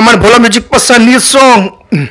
ਅਮਨ ਭੋਲਾ music पसंद नहीं song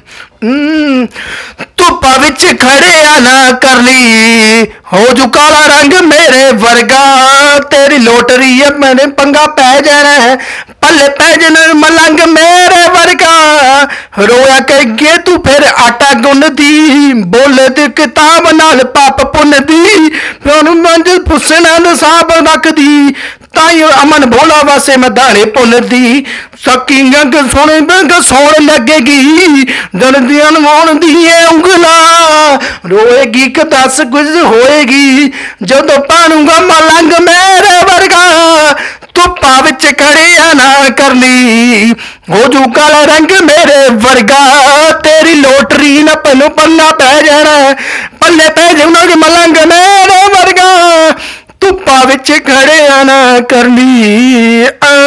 ਧੁੱਪਾਂ ਵਿੱਚ ਖੜਿਆ ਨਾ ਕਰ ਲਈ ਹੋ ਜੂ ਕਾਲਾ ਰੰਗ ਮੇਰੇ ਵਰਗਾ ਤੇਰੀ ਲੋਟਰੀ ਐ ਮੈਨੇ ਪੰਗਾ ਪੈ ਜਾਣਾ ਪੱਲੇ ਪੈ ਜਾਣਾ ਮਲੰਗ ਮੇਰੇ ਵਰਗਾ ਰੋਇਆ ਕਹੇ ਤੂੰ ਫਿਰ ਆਟਾ ਗੁੰਨਦੀ ਬੋਲੇ ਤੇ ਕਿਤਾਬ ਨਾਲ ਪਾਪ ਪੁੰਨ ਦੀ ਉਹਨੂੰ ਮੰਜ ਪੁੱਛਣਾ ਨਸਾਬ ਰੱਖਦੀ ਤਾਈ ਅਮਨ ਭੋਲਾ ਵਾਸੇ ਮੈਂ ਦਾਣੇ ਭੁੱਲਦੀ ਸਕੀ ਗੰਗ ਸੋਹਣੇ ਬੰਗ ਸੋਹਣ ਲੱਗੇਗੀ ਦਰਦੀਆਂ ਨਵਾਉਣ ਦੀ ਉਂਗਲਾਂ ਰੋਏਗੀ ਕਿ ਦੱਸ ਕੁਝ ਹੋਏਗੀ ਜਦੋਂ ਪਾਣੂਗਾ ਮਲੰਗ ਮੇਰੇ ਵਰਗਾ ਧੁੱਪਾਂ ਵਿੱਚ ਖੜਿਆ ਨਾ ਕਰਨੀ ਹੋ ਜੂ ਕਾਲਾ ਰੰਗ ਮੇਰੇ ਵਰਗਾ ਤੇਰੀ ਲੋਟਰੀ ਨਾ ਪੈਨੂੰ ਪੰਨਾ ਪੈ ਜਾਣਾ ਪੱਲੇ ਪੈ ਜਾਣਾ ਕਿ ਮਲੰਗ ਮੇਰੇ ਵਰਗਾ ਧੁੱਪਾਂ ਵਿੱਚ ਖੜਿਆ ਨਾ ਕਰਨੀ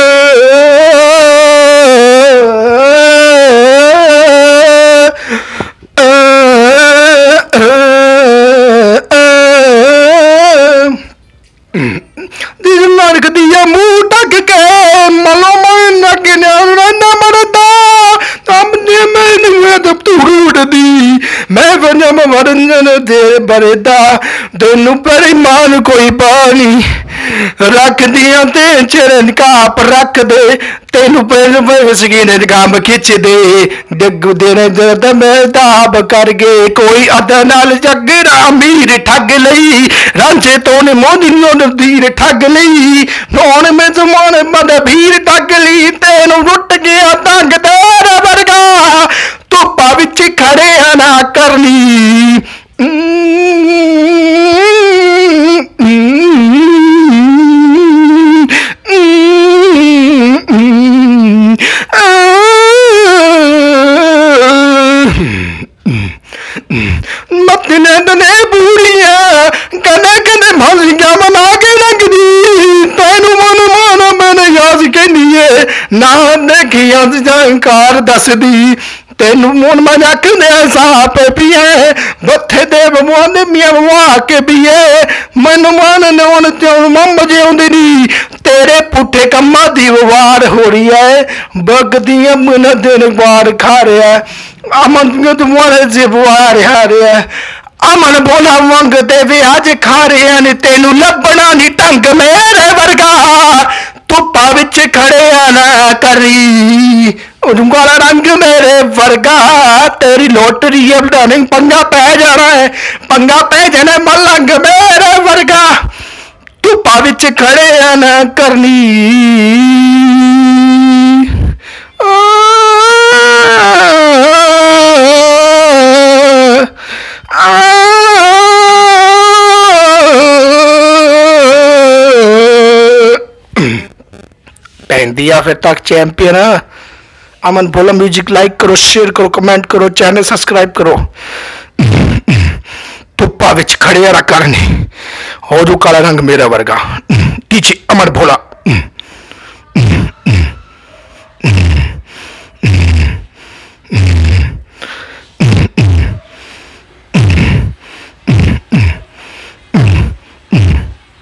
ਦਿਲ ਨਰਕਦੀ ਆ ਮੂੰਹ ਢੱਕ ਕੇ ਮਲੋਂ ਮੈਂ ਨੱਕ ਨਾਲ ਨਾ ਮਰਦਾ ਸਾਹਮਣੇ ਮੈਨੂੰ ਦਬ ਟੁੱਟਦੀ ਮੈਂ ਵੰਜਾ ਮਰਨ ਦੇ ਬਰਦਾ ਦੋਨੋਂ ਪਰਿਮਾਨ ਕੋਈ ਬਾਣੀ ਰੱਖਦੀਆਂ ਤੇ ਚਰਨ ਕਾਪ ਰੱਖ ਦੇ ਤੈਨੂੰ ਪਹਿਲ ਸਗੀਨੇ ਦੇ ਕੰਮ ਖਿੱਚਦੇ ਡੱਗੂ ਦੇ ਜਦ ਮਹਿਤਾਬ ਕਰ ਗਏ ਕੋਈ ਅਦਾ ਨਾਲ ਜੱਗਰਾ ਅਮੀਰ ਠੱਗ ਲਈ ਰਾਂਝੇ ਤੋਂ ਨੇ ਮੋਦੀ ਨੂੰ ਨਦੀਰ ਠੱਗ ਲਈ ਨੌਣ ਮੈਂ ਜ਼ਮਾਨੇ ਮਦ ਭੀਰ ਠੱਗ ਲਈ ਤੈਨੂੰ ਰੁੱਟ ਗਿਆ ਤੰਗ ਤੇਰਾ ਵਰਗਾ ਧੁੱਪਾਂ ਵਿੱਚ ਖੜਿਆ ਨਾ ਕਰਨੀ ਮਤਨੇ ਦਨੇ ਬੂੜੀਆਂ ਕਦੇ ਕਦੇ ਭੌਂਸੀਆਂ ਮਨਾ ਕੇ ਲੱਗਦੀ ਤੈਨੂੰ ਮਨ ਮੈਨੇ ਯਾਦ ਕਹਿੰਦੀ ਏ ਨਾ ਦੇਖਿਆ ਜੰਕਾਰ ਦੱਸਦੀ ਤੈਨੂੰ ਮਨ ਮਨਾ ਕੇ ਸਾਪ ਪੀਏ ਬੱਥੇ ਦੇ ਬਮੋਨ ਮੀਆਂ ਵਾ ਕੇ ਪੀਏ ਮੈਨੂੰ ਮਨ ਨੋਨ ਚੋਂ ਮੰਮ ਜਿਉਂਦੀ ਨੀ ਤੇਰੇ ਪੁੱਠੇ ਕੰਮਾਂ ਦੀ ਵਾਰ ਹੋ ਰਹੀ ਐ ਬਗਦੀਆਂ ਮਨ ਦਿਨ ਵਾਰ ਖਾ ਰਿਹਾ ਅਮਨ ਤੁਮਾਰੇ ਜਿਵਾਰ ਆ ਰਿਹਾ ਅਮਨ ਭੋਲਾ ਮੰਗਦੇ ਵਿਆਜ ਖਾ ਰਿਹਾ ਨੇ ਤੈਨੂੰ ਲੱਭਣਾ ਨੀ ਢੰਗ ਮੇਰੇ ਵਰਗਾ ਧੁੱਪਾਂ ਵਿੱਚ ਖੜਿਆ ਨਾ ਕਰੀ ਕਾਲਾ ਰੰਗ ਮੇਰੇ ਵਰਗਾ ਤੇਰੀ ਲੋਟਰੀ ਐ ਬੜਾਣੇ ਪੰਗਾ ਪੈ ਜਾਣਾ ਹੈ ਪੰਗਾ ਪੈ ਜਾਣਾ ਮਲੰਗ ਮੇਰੇ ਵਰਗਾ ਧੁੱਪਾਂ ਵਿੱਚ ਖੜਿਆ ਨਾ ਕਰਨੀ दिया फिर तक champion Aman Bhola music like करो शेयर करो कमेंट करो चैनल सब्सक्राइब करो धुप्पा विच खड़े रहा करनी हो जू काला रंग मेरा वर्गा टीचे अमन भोला